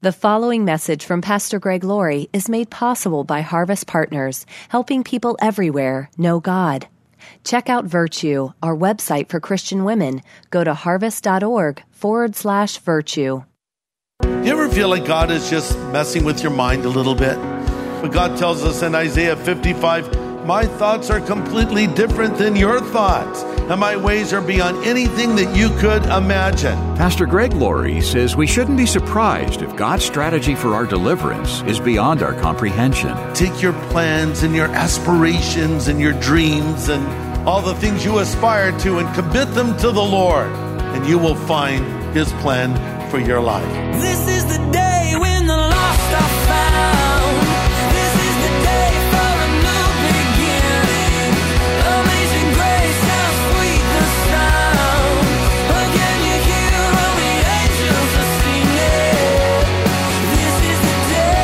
The following message from Pastor Greg Laurie is made possible by Harvest Partners, helping people everywhere know God. Check out Virtue, our website for Christian women. Go to harvest.org/virtue. You ever feel like God is just messing with your mind a little bit? But God tells us in Isaiah 55, my thoughts are completely different than your thoughts, and my ways are beyond anything that you could imagine. Pastor Greg Laurie says we shouldn't be surprised if God's strategy for our deliverance is beyond our comprehension. Take your plans and your aspirations and your dreams and all the things you aspire to and commit them to the Lord, and you will find His plan for your life. This is the day when the lost are found. This is the day for a new beginning. Amazing grace, how sweet the sound. Again you hear all the angels are singing. This is the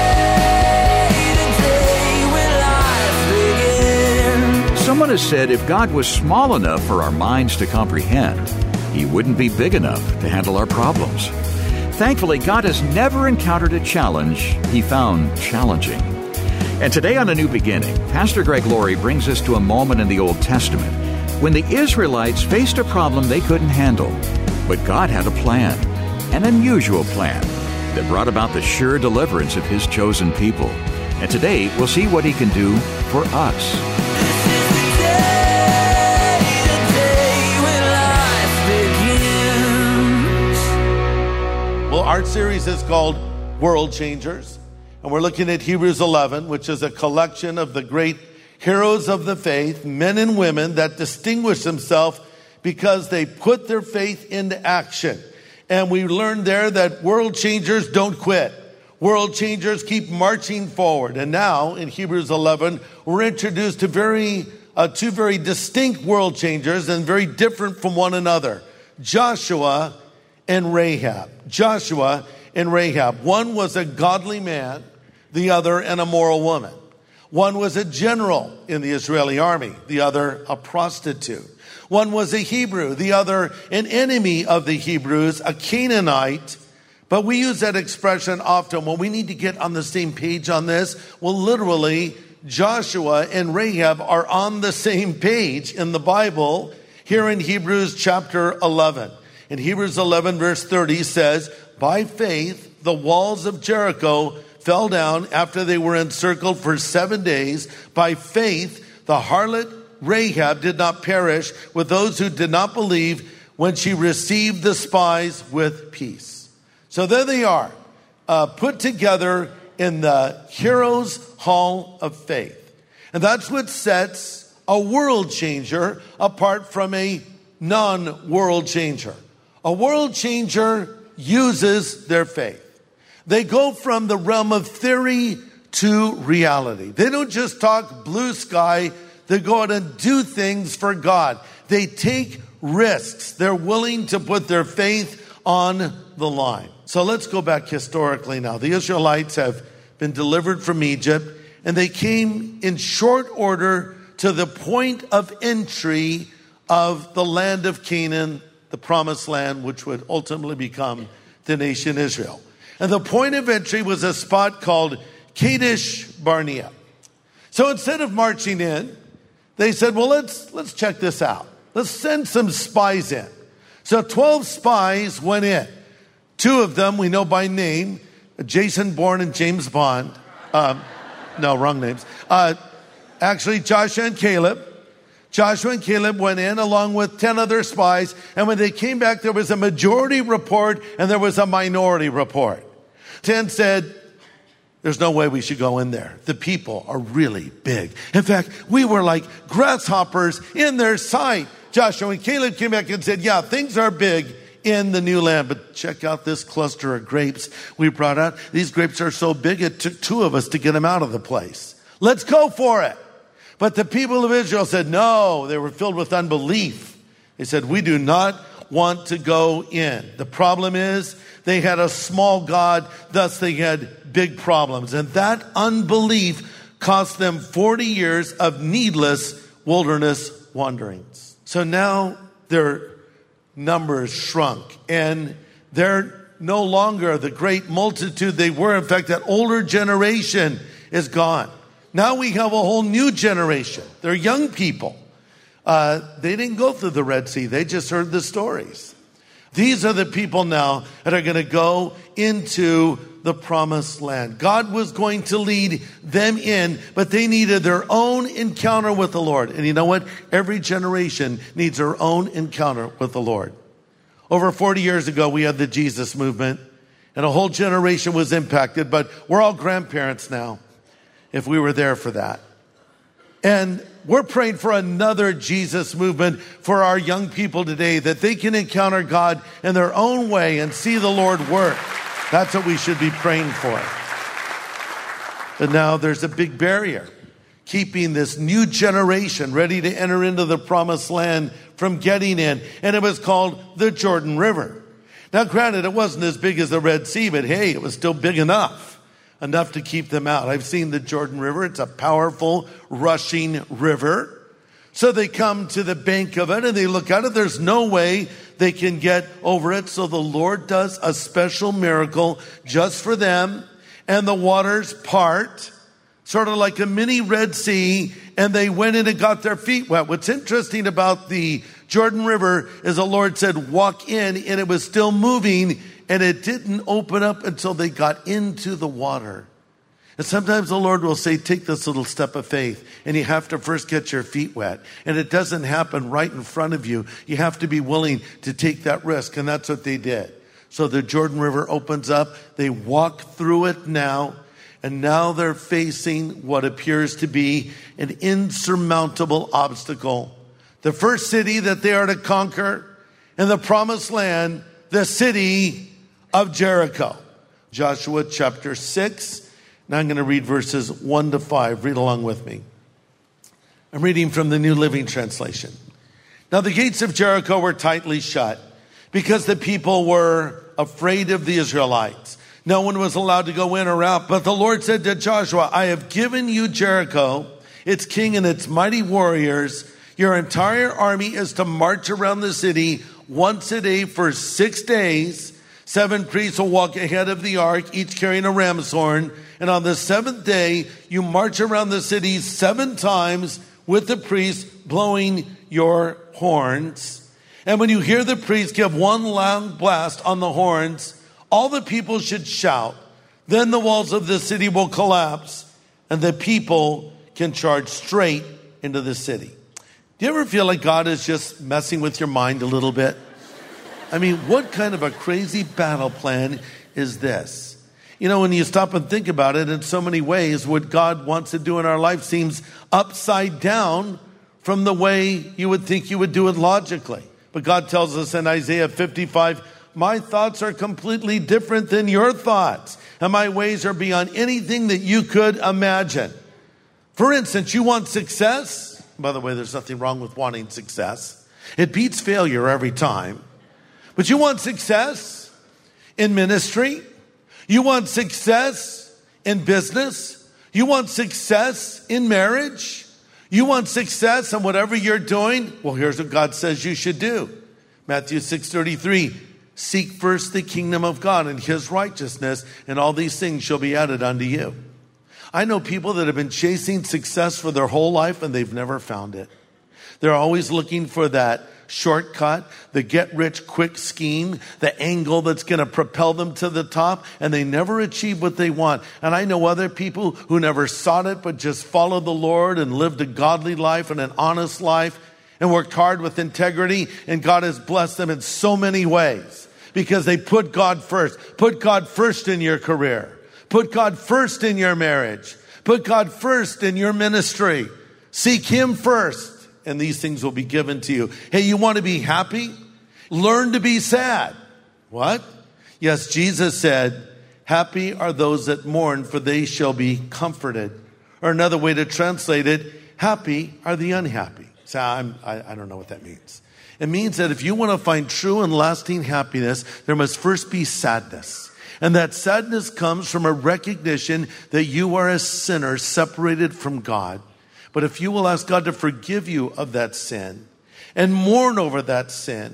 day when life begins. Someone has said if God was small enough for our minds to comprehend, He wouldn't be big enough to handle our problems. Thankfully, God has never encountered a challenge He found challenging. And today on A New Beginning, Pastor Greg Laurie brings us to a moment in the Old Testament when the Israelites faced a problem they couldn't handle. But God had a plan, an unusual plan, that brought about the sure deliverance of His chosen people. And today, we'll see what He can do for us. Our series is called World Changers, and we're looking at Hebrews 11, which is a collection of the great heroes of the faith, men and women that distinguish themselves because they put their faith into action. And we learned there that world changers don't quit. World changers keep marching forward. And now in Hebrews 11, we're introduced to two very distinct world changers and very different from one another. Joshua and Rahab. Joshua and Rahab. One was a godly man, the other an immoral woman. One was a general in the Israeli army, the other a prostitute. One was a Hebrew, the other an enemy of the Hebrews, a Canaanite. But we use that expression often when we need to get on the same page on this. Well, literally, Joshua and Rahab are on the same page in the Bible here in Hebrews chapter 11. In Hebrews 11, verse 30 says, by faith, the walls of Jericho fell down after they were encircled for 7 days. By faith, the harlot Rahab did not perish with those who did not believe when she received the spies with peace. So there they are, put together in the Heroes Hall of Faith. And that's what sets a world changer apart from a non-world changer. A world changer uses their faith. They go from the realm of theory to reality. They don't just talk blue sky. They go out and do things for God. They take risks. They're willing to put their faith on the line. So let's go back historically now. The Israelites have been delivered from Egypt, and they came in short order to the point of entry of the land of Canaan, the promised land, which would ultimately become the nation Israel. And the point of entry was a spot called Kadesh Barnea. So instead of marching in, they said, well, let's check this out. Let's send some spies in. So 12 spies went in. 2 of them we know by name, Jason Bourne and James Bond. No, wrong names. Actually, Joshua and Caleb. Joshua and Caleb went in along with 10 other spies, and when they came back, there was a majority report and there was a minority report. 10 said, there's no way we should go in there. The people are really big. In fact, we were like grasshoppers in their sight. Joshua and Caleb came back and said, yeah, things are big in the new land, but check out this cluster of grapes we brought out. These grapes are so big, it took 2 of us to get them out of the place. Let's go for it. But the people of Israel said no. They were filled with unbelief. They said, we do not want to go in. The problem is they had a small God, thus they had big problems. And that unbelief cost them 40 years of needless wilderness wanderings. So now their numbers shrunk, and their no longer the great multitude they were. In fact, that older generation is gone. Now we have a whole new generation. They're young people. They didn't go through the Red Sea. They just heard the stories. These are the people now that are going to go into the promised land. God was going to lead them in, but they needed their own encounter with the Lord. And you know what? Every generation needs their own encounter with the Lord. Over 40 years ago, we had the Jesus movement, and a whole generation was impacted, but we're all grandparents now, if we were there for that. And we're praying for another Jesus movement for our young people today, that they can encounter God in their own way and see the Lord work. That's what we should be praying for. But now there's a big barrier keeping this new generation ready to enter into the promised land from getting in. And it was called the Jordan River. Now, granted, it wasn't as big as the Red Sea, but hey, it was still big enough to keep them out. I've seen the Jordan River. It's a powerful, rushing river. So they come to the bank of it and they look at it. There's no way they can get over it. So the Lord does a special miracle just for them. And the waters part, sort of like a mini Red Sea. And they went in and got their feet wet. What's interesting about the Jordan River is the Lord said, walk in, and it was still moving. And it didn't open up until they got into the water. And sometimes the Lord will say, take this little step of faith, and you have to first get your feet wet. And it doesn't happen right in front of you. You have to be willing to take that risk, and that's what they did. So the Jordan River opens up. They walk through it now, and now they're facing what appears to be an insurmountable obstacle. The first city that they are to conquer in the promised land, the city of Jericho. Joshua chapter 6. Now I'm going to read verses 1 to 5. Read along with me. I'm reading from the New Living Translation. Now the gates of Jericho were tightly shut because the people were afraid of the Israelites. No one was allowed to go in or out. But the Lord said to Joshua, I have given you Jericho, its king and its mighty warriors. Your entire army is to march around the city once a day for 6 days. 7 priests will walk ahead of the ark, each carrying a ram's horn. And on the 7th day, you march around the city 7 times with the priests blowing your horns. And when you hear the priests give one loud blast on the horns, all the people should shout. Then the walls of the city will collapse, and the people can charge straight into the city. Do you ever feel like God is just messing with your mind a little bit? I mean, what kind of a crazy battle plan is this? You know, when you stop and think about it, in so many ways, what God wants to do in our life seems upside down from the way you would think you would do it logically. But God tells us in Isaiah 55, my thoughts are completely different than your thoughts, and my ways are beyond anything that you could imagine. For instance, you want success? By the way, there's nothing wrong with wanting success. It beats failure every time. But you want success in ministry? You want success in business? You want success in marriage? You want success in whatever you're doing? Well, here's what God says you should do. Matthew 6:33, seek first the kingdom of God and his righteousness, and all these things shall be added unto you. I know people that have been chasing success for their whole life and they've never found it. They're always looking for that shortcut, the get-rich-quick scheme, the angle that's going to propel them to the top, and they never achieve what they want. And I know other people who never sought it, but just followed the Lord and lived a godly life and an honest life and worked hard with integrity, and God has blessed them in so many ways because they put God first. Put God first in your career. Put God first in your marriage. Put God first in your ministry. Seek him first. And these things will be given to you. Hey, you want to be happy? Learn to be sad. What? Yes, Jesus said, happy are those that mourn, for they shall be comforted. Or another way to translate it, happy are the unhappy. So I don't know what that means. It means that if you want to find true and lasting happiness, there must first be sadness. And that sadness comes from a recognition that you are a sinner separated from God. But if you will ask God to forgive you of that sin and mourn over that sin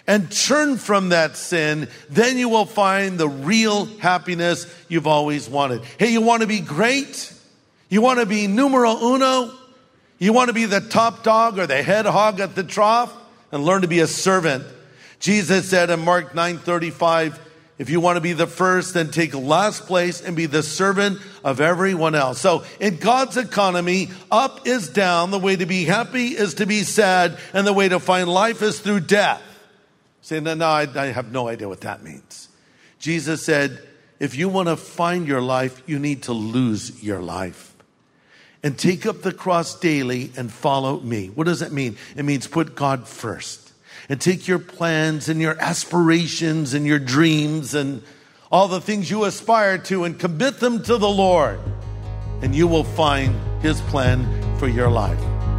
and turn from that sin, then you will find the real happiness you've always wanted. Hey, you want to be great? You want to be numero uno? You want to be the top dog or the head hog at the trough? And learn to be a servant. Jesus said in Mark 9:35, if you want to be the first, then take last place and be the servant of everyone else. So in God's economy, up is down. The way to be happy is to be sad. And the way to find life is through death. Say, no, I have no idea what that means. Jesus said, if you want to find your life, you need to lose your life. And take up the cross daily and follow me. What does that mean? It means put God first. And take your plans and your aspirations and your dreams and all the things you aspire to and commit them to the Lord. And you will find His plan for your life.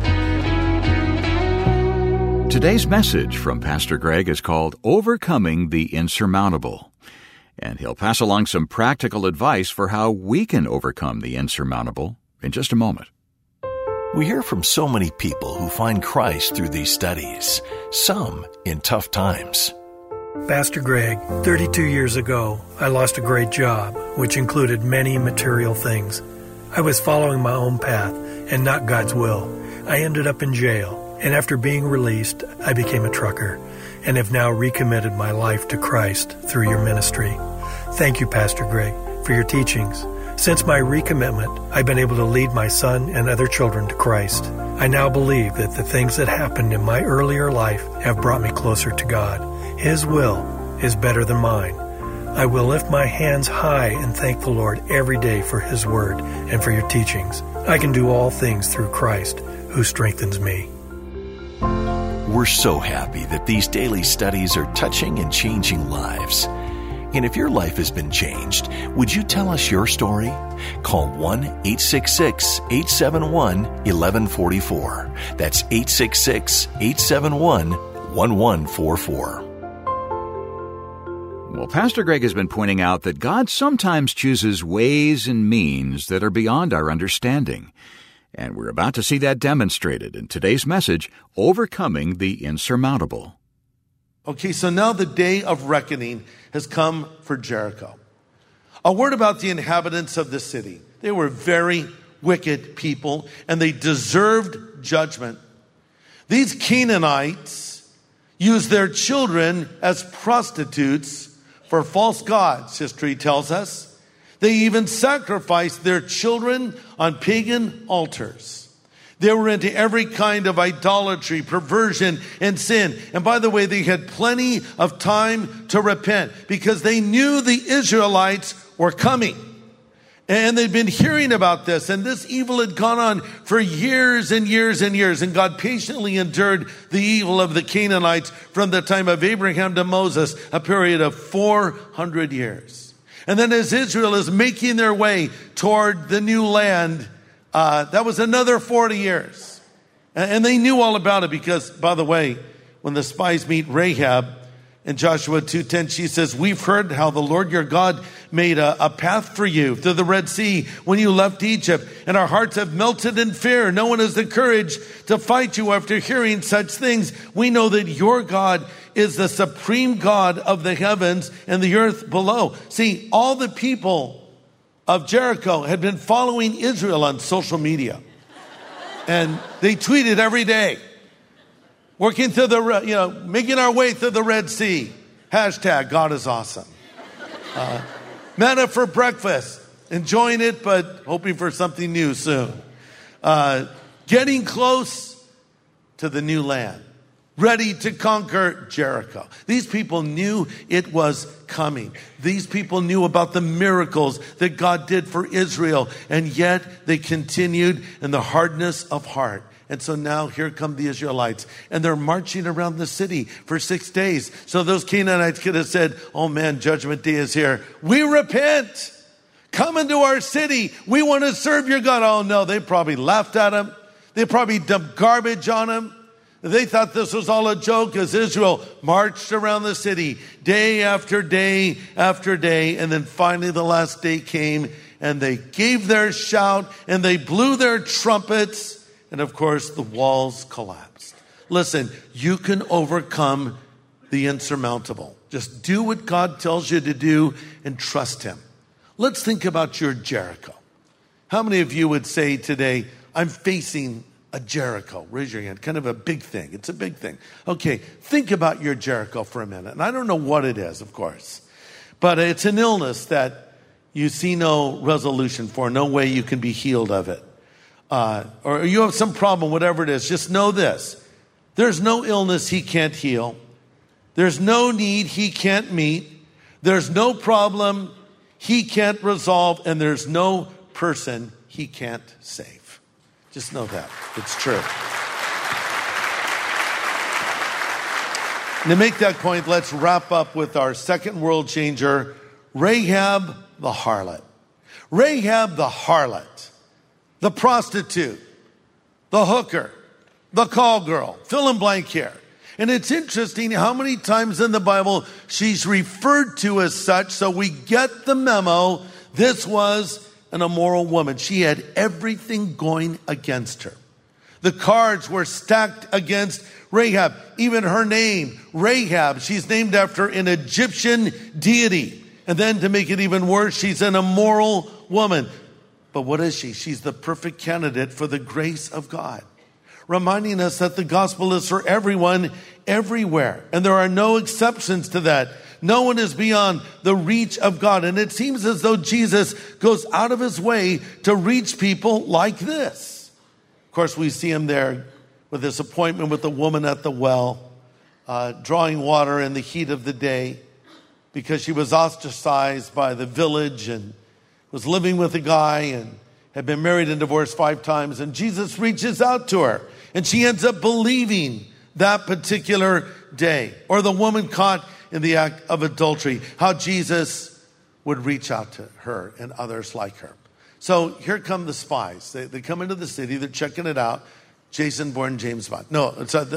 Today's message from Pastor Greg is called Overcoming the Insurmountable. And he'll pass along some practical advice for how we can overcome the insurmountable in just a moment. We hear from so many people who find Christ through these studies, some in tough times. Pastor Greg, 32 years ago, I lost a great job, which included many material things. I was following my own path and not God's will. I ended up in jail, and after being released, I became a trucker and have now recommitted my life to Christ through your ministry. Thank you, Pastor Greg, for your teachings. Since my recommitment, I've been able to lead my son and other children to Christ. I now believe that the things that happened in my earlier life have brought me closer to God. His will is better than mine. I will lift my hands high and thank the Lord every day for His word and for your teachings. I can do all things through Christ who strengthens me. We're so happy that these daily studies are touching and changing lives. And if your life has been changed, would you tell us your story? Call 1-866-871-1144. That's 866-871-1144. Well, Pastor Greg has been pointing out that God sometimes chooses ways and means that are beyond our understanding. And we're about to see that demonstrated in today's message, Overcoming the Insurmountable. Okay, so now the day of reckoning has come for Jericho. A word about the inhabitants of the city. They were very wicked people, and they deserved judgment. These Canaanites used their children as prostitutes for false gods, history tells us. They even sacrificed their children on pagan altars. They were into every kind of idolatry, perversion, and sin. And by the way, they had plenty of time to repent because they knew the Israelites were coming. And they'd been hearing about this. And this evil had gone on for years and years and years. And God patiently endured the evil of the Canaanites from the time of Abraham to Moses, a period of 400 years. And then as Israel is making their way toward the new land, that was another 40 years. And they knew all about it because, by the way, when the spies meet Rahab in Joshua 2:10, she says, we've heard how the Lord your God made a path for you through the Red Sea when you left Egypt. And our hearts have melted in fear. No one has the courage to fight you after hearing such things. We know that your God is the supreme God of the heavens and the earth below. See, all the people of Jericho had been following Israel on social media. And they tweeted every day, working through making our way through the Red Sea. Hashtag God is awesome. Manna for breakfast. Enjoying it, but hoping for something new soon. Getting close to the new land. Ready to conquer Jericho. These people knew it was coming. These people knew about the miracles that God did for Israel, and yet they continued in the hardness of heart. And so now here come the Israelites, and they're marching around the city for 6 days. So those Canaanites could have said, oh man, Judgment Day is here. We repent. Come into our city. We want to serve your God. Oh no, they probably laughed at him. They probably dumped garbage on him. They thought this was all a joke as Israel marched around the city day after day after day. And then finally the last day came and they gave their shout and they blew their trumpets. And of course the walls collapsed. Listen, you can overcome the the insurmountable. Just do what God tells you to do and trust him. Let's think about your Jericho. How many of you would say today, I'm facing a Jericho? Raise your hand. Kind of a big thing. It's a big thing. Okay, think about your Jericho for a minute. And I don't know what it is, of course. But it's an illness that you see no resolution for, no way you can be healed of it. Or you have some problem, whatever it is. Just know this. There's no illness he can't heal. There's no need he can't meet. There's no problem he can't resolve. And there's no person he can't save. Just know that. It's true. And to make that point, let's wrap up with our second world changer, Rahab the harlot. Rahab the harlot, the prostitute, the hooker, the call girl, fill in blank here. And it's interesting how many times in the Bible she's referred to as such, so we get the memo. This was an immoral woman. She had everything going against her. The cards were stacked against Rahab. Even her name, Rahab, she's named after an Egyptian deity. And then to make it even worse, she's an immoral woman. But what is she? She's the perfect candidate for the grace of God, reminding us that the gospel is for everyone, everywhere. And there are no exceptions to that. No one is beyond the reach of God. And it seems as though Jesus goes out of his way to reach people like this. Of course, we see him there with this appointment with the woman at the well, drawing water in the heat of the day because she was ostracized by the village and was living with a guy and had been married and divorced 5 times. And Jesus reaches out to her and she ends up believing that particular day. Or the woman caught in the act of adultery, how Jesus would reach out to her and others like her. So here come the spies. They come into the city. They're checking it out. Jason Bourne, James Bond. No,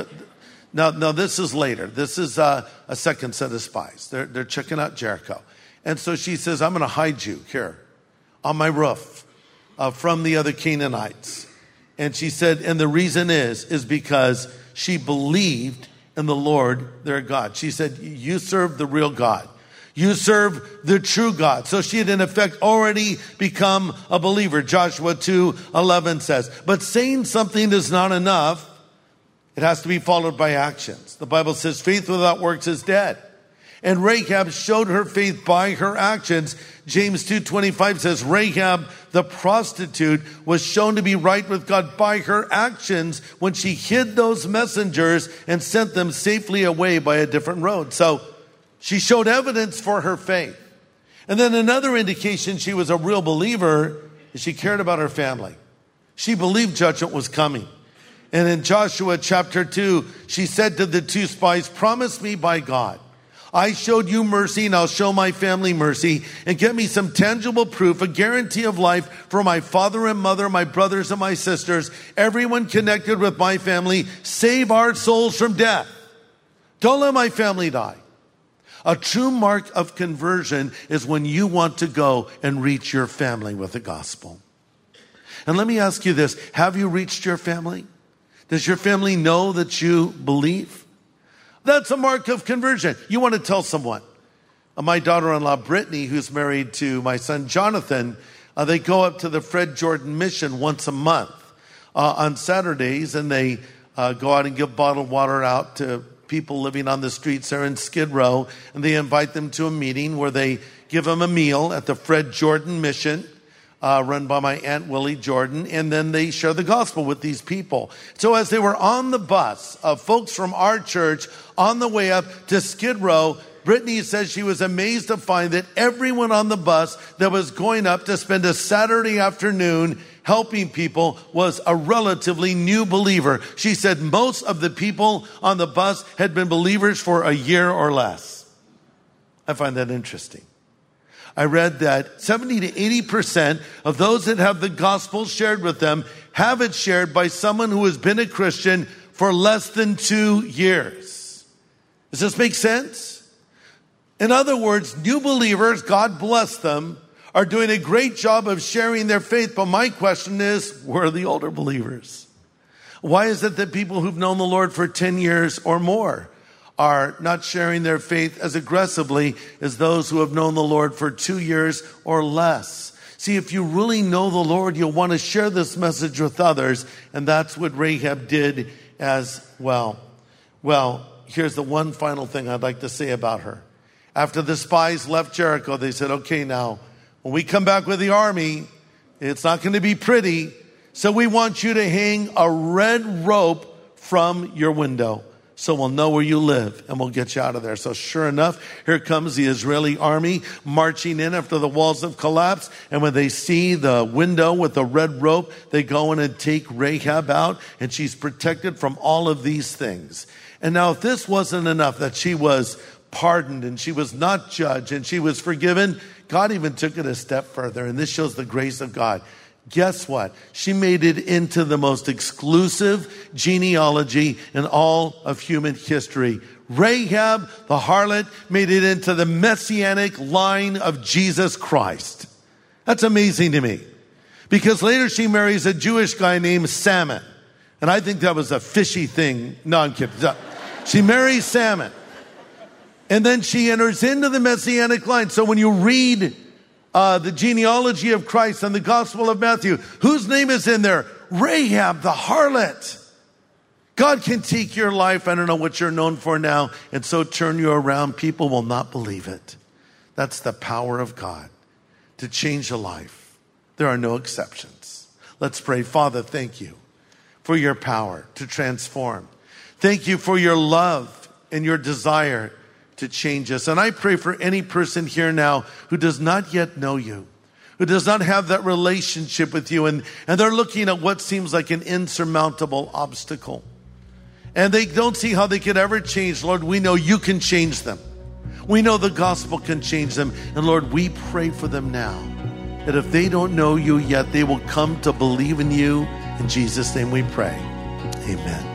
this is later. This is a second set of spies. They're checking out Jericho. And so she says, I'm going to hide you here on my roof from the other Canaanites. And she said, and the reason is because she believed in the Lord, their God. She said, you serve the real God. You serve the true God. So she had in effect already become a believer. Joshua 2:11 says, but saying something is not enough. It has to be followed by actions. The Bible says faith without works is dead. And Rahab showed her faith by her actions. James 2:25 says, Rahab, the prostitute, was shown to be right with God by her actions when she hid those messengers and sent them safely away by a different road. So she showed evidence for her faith. And then another indication she was a real believer is she cared about her family. She believed judgment was coming. And in Joshua chapter 2, she said to the 2 spies, promise me by God, I showed you mercy and I'll show my family mercy, and get me some tangible proof, a guarantee of life for my father and mother, my brothers and my sisters, everyone connected with my family. Save our souls from death. Don't let my family die. A true mark of conversion is when you want to go and reach your family with the gospel. And let me ask you this. Have you reached your family? Does your family know that you believe? That's a mark of conversion. You want to tell someone. My daughter-in-law, Brittany, who's married to my son, Jonathan, they go up to the Fred Jordan Mission once a month on Saturdays, and they go out and give bottled water out to people living on the streets there in Skid Row, and they invite them to a meeting where they give them a meal at the Fred Jordan Mission, run by my Aunt Willie Jordan, and then they share the gospel with these people. So as they were on the bus, folks from our church on the way up to Skid Row, Brittany says she was amazed to find that everyone on the bus that was going up to spend a Saturday afternoon helping people was a relatively new believer. She said most of the people on the bus had been believers for a year or less. I find that interesting. I read that 70 to 80% of those that have the gospel shared with them have it shared by someone who has been a Christian for less than 2 years. Does this make sense? In other words, new believers, God bless them, are doing a great job of sharing their faith. But my question is, where are the older believers? Why is it that people who've known the Lord for 10 years or more are not sharing their faith as aggressively as those who have known the Lord for 2 years or less. See, if you really know the Lord, you'll want to share this message with others, and that's what Rahab did as well. Well, here's the one final thing I'd like to say about her. After the spies left Jericho, they said, okay, now, when we come back with the army, it's not going to be pretty, so we want you to hang a red rope from your window, so we'll know where you live and we'll get you out of there. So sure enough, here comes the Israeli army marching in after the walls have collapsed. And when they see the window with the red rope, they go in and take Rahab out, and she's protected from all of these things. And now if this wasn't enough, that she was pardoned and she was not judged and she was forgiven, God even took it a step further. And this shows the grace of God. Guess what? She made it into the most exclusive genealogy in all of human history. Rahab, the harlot, made it into the messianic line of Jesus Christ. That's amazing to me. Because later she marries a Jewish guy named Salmon. And I think that was a fishy thing. No, I'm kidding. She marries Salmon. And then she enters into the messianic line. So when you read the genealogy of Christ and the Gospel of Matthew, whose name is in there? Rahab, the harlot. God can take your life, I don't know what you're known for now, and so turn you around. People will not believe it. That's the power of God to change a life. There are no exceptions. Let's pray. Father, thank you for your power to transform. Thank you for your love and your desire to change us. And I pray for any person here now who does not yet know you, who does not have that relationship with you, and they're looking at what seems like an insurmountable obstacle. And they don't see how they could ever change. Lord, we know you can change them. We know the gospel can change them. And Lord, we pray for them now, that if they don't know you yet, they will come to believe in you. In Jesus' name we pray. Amen.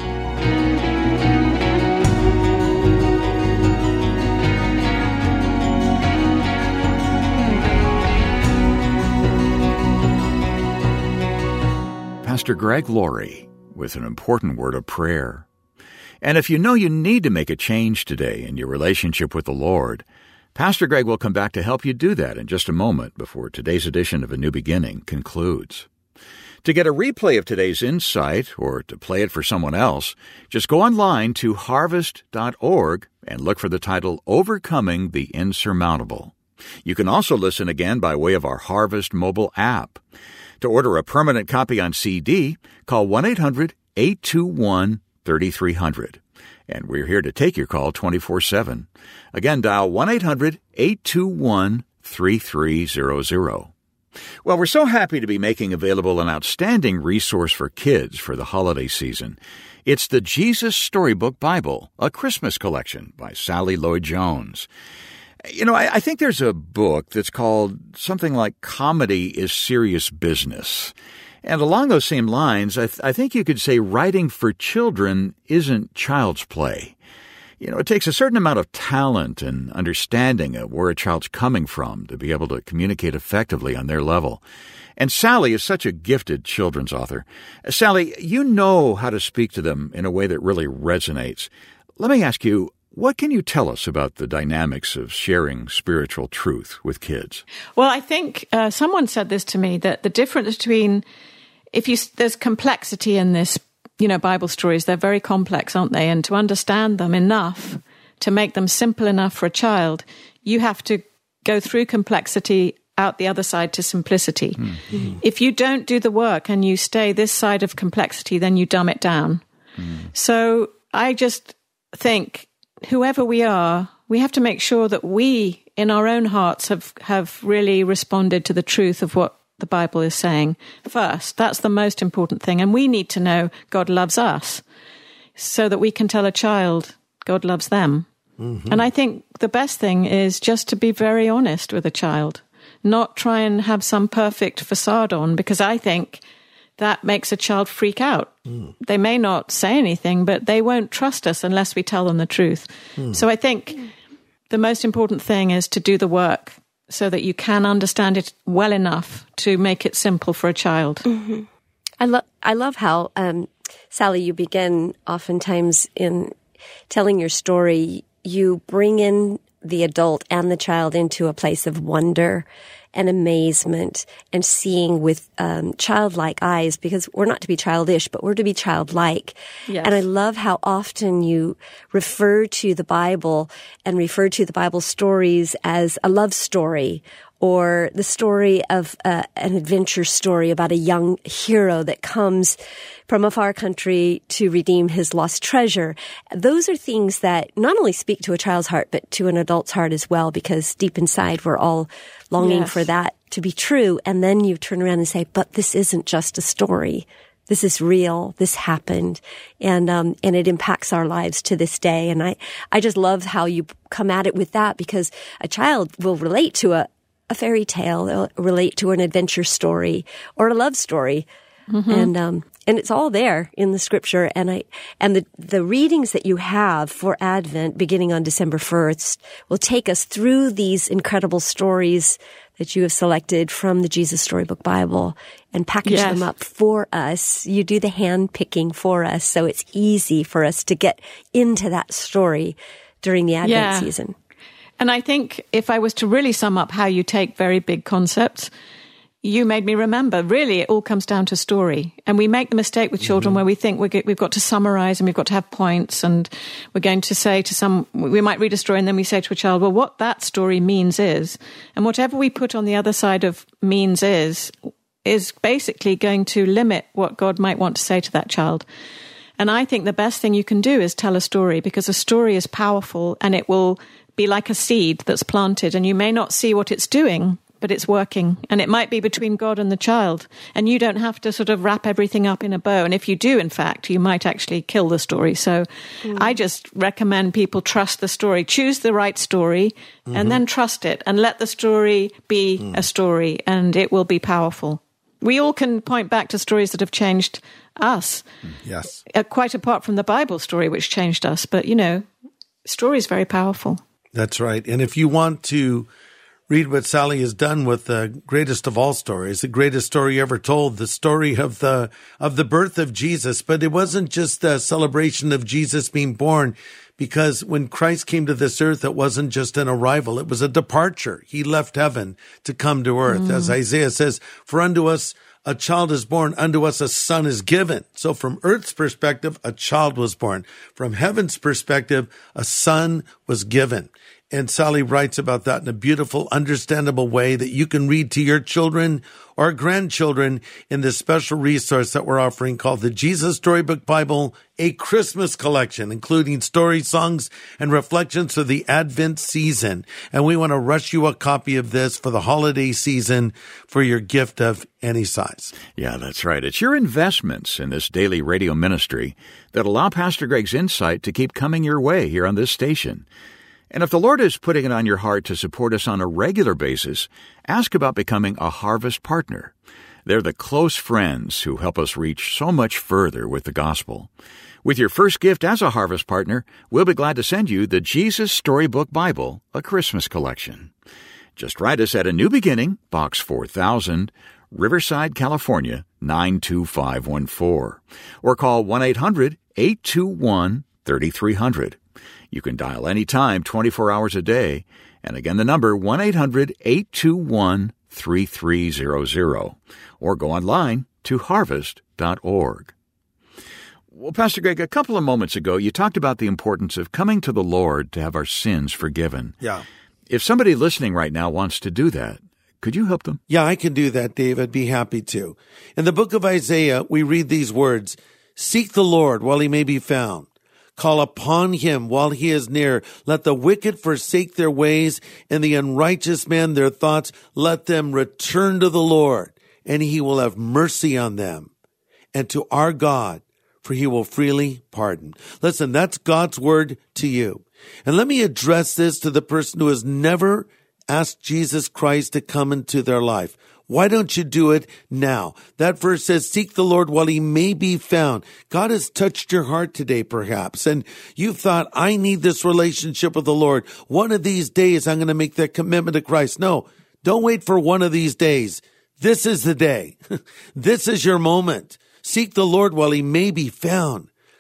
Pastor Greg Laurie with an important word of prayer. And if you know you need to make a change today in your relationship with the Lord, Pastor Greg will come back to help you do that in just a moment before today's edition of A New Beginning concludes. To get a replay of today's insight or to play it for someone else, just go online to harvest.org and look for the title Overcoming the Insurmountable. You can also listen again by way of our Harvest mobile app. To order a permanent copy on CD, call 1-800-821-3300. And we're here to take your call 24/7. Again, dial 1-800-821-3300. Well, we're so happy to be making available an outstanding resource for kids for the holiday season. It's the Jesus Storybook Bible, a Christmas collection by Sally Lloyd-Jones. You know, I think there's a book that's called something like Comedy is Serious Business. And along those same lines, I think you could say writing for children isn't child's play. You know, it takes a certain amount of talent and understanding of where a child's coming from to be able to communicate effectively on their level. And Sally is such a gifted children's author. Sally, you know how to speak to them in a way that really resonates. Let me ask you, what can you tell us about the dynamics of sharing spiritual truth with kids? Well, I think someone said this to me, that the difference between, there's complexity in this, Bible stories, they're very complex, aren't they? And to understand them enough, to make them simple enough for a child, you have to go through complexity out the other side to simplicity. Mm-hmm. If you don't do the work and you stay this side of complexity, then you dumb it down. So I just think, whoever we are, we have to make sure that we, in our own hearts, have really responded to the truth of what the Bible is saying first. That's the most important thing. And we need to know God loves us so that we can tell a child God loves them. Mm-hmm. And I think the best thing is just to be very honest with a child, not try and have some perfect facade on, because I think that makes a child freak out. They may not say anything, but they won't trust us unless we tell them the truth. So I think the most important thing is to do the work so that you can understand it well enough to make it simple for a child. Mm-hmm. I love how, Sally, you begin oftentimes in telling your story, you bring in the adult and the child into a place of wonder and amazement and seeing with childlike eyes, because we're not to be childish, but we're to be childlike. Yes. And I love how often you refer to the Bible and refer to the Bible stories as a love story, or the story of an adventure story about a young hero that comes from a far country to redeem his lost treasure. Those are things that not only speak to a child's heart, but to an adult's heart as well, because deep inside we're all longing Yes. for that to be true. And then you turn around and say, but this isn't just a story. This is real. This happened. And it impacts our lives to this day. And I just love how you come at it with that, because a child will relate to a fairy tale, they'll relate to an adventure story or a love story. And it's all there in the scripture. And the readings that you have for Advent beginning on December 1st will take us through these incredible stories that you have selected from the Jesus Storybook Bible and package them up for us. You do the hand picking for us, so it's easy for us to get into that story during the Advent season. And I think if I was to really sum up how you take very big concepts, you made me remember, really, it all comes down to story. And we make the mistake with children where we think we've got to summarize and we've got to have points, and we're going to say to we might read a story and then we say to a child, well, what that story means is, and whatever we put on the other side of means is basically going to limit what God might want to say to that child. And I think the best thing you can do is tell a story, because a story is powerful and it will be like a seed that's planted, and you may not see what it's doing, but it's working. And it might be between God and the child. And you don't have to sort of wrap everything up in a bow. And if you do, in fact, you might actually kill the story. So I just recommend people trust the story. Choose the right story and then trust it, and let the story be a story, and it will be powerful. We all can point back to stories that have changed us. Yes. Quite apart from the Bible story, which changed us. But, story is very powerful. That's right. And if you want to read what Sally has done with the greatest of all stories, the greatest story ever told, the story of the birth of Jesus. But it wasn't just the celebration of Jesus being born, because when Christ came to this earth, it wasn't just an arrival. It was a departure. He left heaven to come to earth. As Isaiah says, for unto us a child is born, unto us a son is given. So from earth's perspective, a child was born. From heaven's perspective, a son was given. And Sally writes about that in a beautiful, understandable way that you can read to your children or grandchildren in this special resource that we're offering called the Jesus Storybook Bible, a Christmas collection, including story, songs, and reflections for the Advent season. And we want to rush you a copy of this for the holiday season for your gift of any size. Yeah, that's right. It's your investments in this daily radio ministry that allow Pastor Greg's insight to keep coming your way here on this station. And if the Lord is putting it on your heart to support us on a regular basis, ask about becoming a Harvest Partner. They're the close friends who help us reach so much further with the gospel. With your first gift as a Harvest Partner, we'll be glad to send you the Jesus Storybook Bible, a Christmas collection. Just write us at A New Beginning, Box 4000, Riverside, California, 92514. Or call 1-800-821-3300. You can dial anytime, 24 hours a day. And again, the number 1-800-821-3300. Or go online to harvest.org. Well, Pastor Greg, a couple of moments ago, you talked about the importance of coming to the Lord to have our sins forgiven. Yeah. If somebody listening right now wants to do that, could you help them? Yeah, I can do that, Dave. I'd be happy to. In the book of Isaiah, we read these words, "Seek the Lord while he may be found. Call upon him while he is near. Let the wicked forsake their ways, and the unrighteous man their thoughts. Let them return to the Lord, and he will have mercy on them, and to our God, for he will freely pardon." Listen, that's God's word to you. And let me address this to the person who has never asked Jesus Christ to come into their life. Why don't you do it now? That verse says, seek the Lord while he may be found. God has touched your heart today, perhaps, and you've thought, I need this relationship with the Lord. One of these days, I'm going to make that commitment to Christ. No, don't wait for one of these days. This is the day. This is your moment. Seek the Lord while he may be found.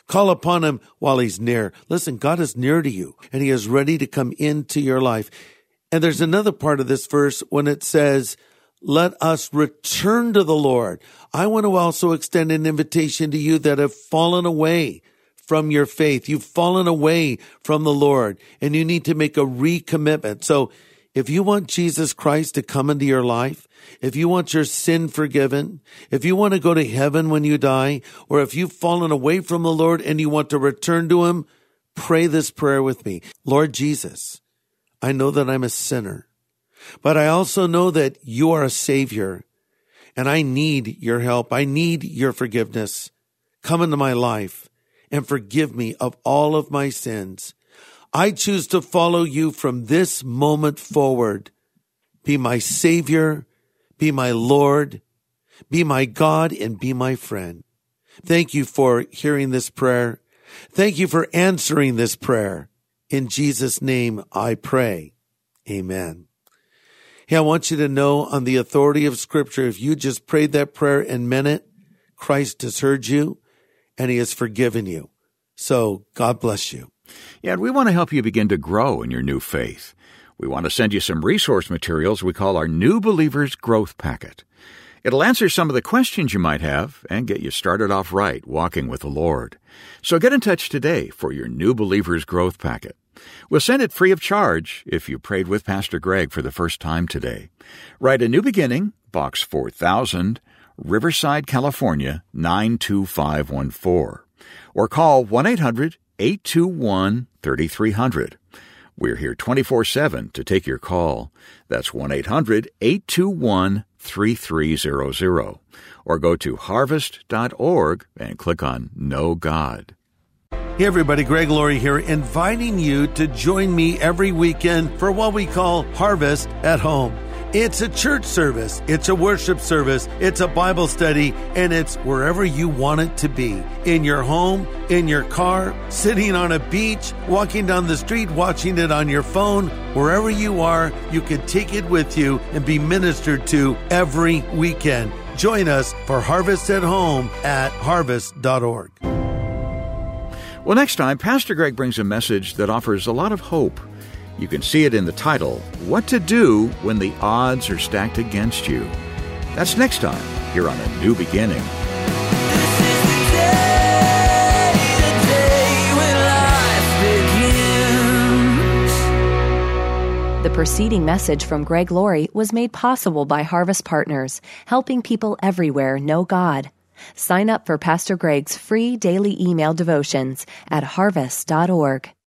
Call upon him while he's near. Listen, God is near to you, and he is ready to come into your life. And there's another part of this verse when it says, let us return to the Lord. I want to also extend an invitation to you that have fallen away from your faith. You've fallen away from the Lord, and you need to make a recommitment. So if you want Jesus Christ to come into your life, if you want your sin forgiven, if you want to go to heaven when you die, or if you've fallen away from the Lord and you want to return to him, pray this prayer with me. Lord Jesus, I know that I'm a sinner, but I also know that you are a Savior, and I need your help. I need your forgiveness. Come into my life and forgive me of all of my sins. I choose to follow you from this moment forward. Be my Savior, be my Lord, be my God, and be my friend. Thank you for hearing this prayer. Thank you for answering this prayer. In Jesus' name I pray. Amen. Hey, I want you to know, on the authority of Scripture, if you just prayed that prayer and meant it, Christ has heard you and he has forgiven you. So God bless you. Yeah, and we want to help you begin to grow in your new faith. We want to send you some resource materials we call our New Believers Growth Packet. It'll answer some of the questions you might have and get you started off right walking with the Lord. So get in touch today for your New Believers Growth Packet. We'll send it free of charge if you prayed with Pastor Greg for the first time today. Write A New Beginning, Box 4000, Riverside, California, 92514. Or call 1-800-821-3300. We're here 24/7 to take your call. That's 1-800-821-3300. Or go to harvest.org and click on Know God. Hey everybody, Greg Laurie here, inviting you to join me every weekend for what we call Harvest at Home. It's a church service, it's a worship service, it's a Bible study, and it's wherever you want it to be. In your home, in your car, sitting on a beach, walking down the street, watching it on your phone. Wherever you are, you can take it with you and be ministered to every weekend. Join us for Harvest at Home at harvest.org. Well, next time, Pastor Greg brings a message that offers a lot of hope. You can see it in the title, What to Do When the Odds Are Stacked Against You. That's next time, here on A New Beginning. The preceding message from Greg Laurie was made possible by Harvest Partners, helping people everywhere know God. Sign up for Pastor Greg's free daily email devotions at harvest.org.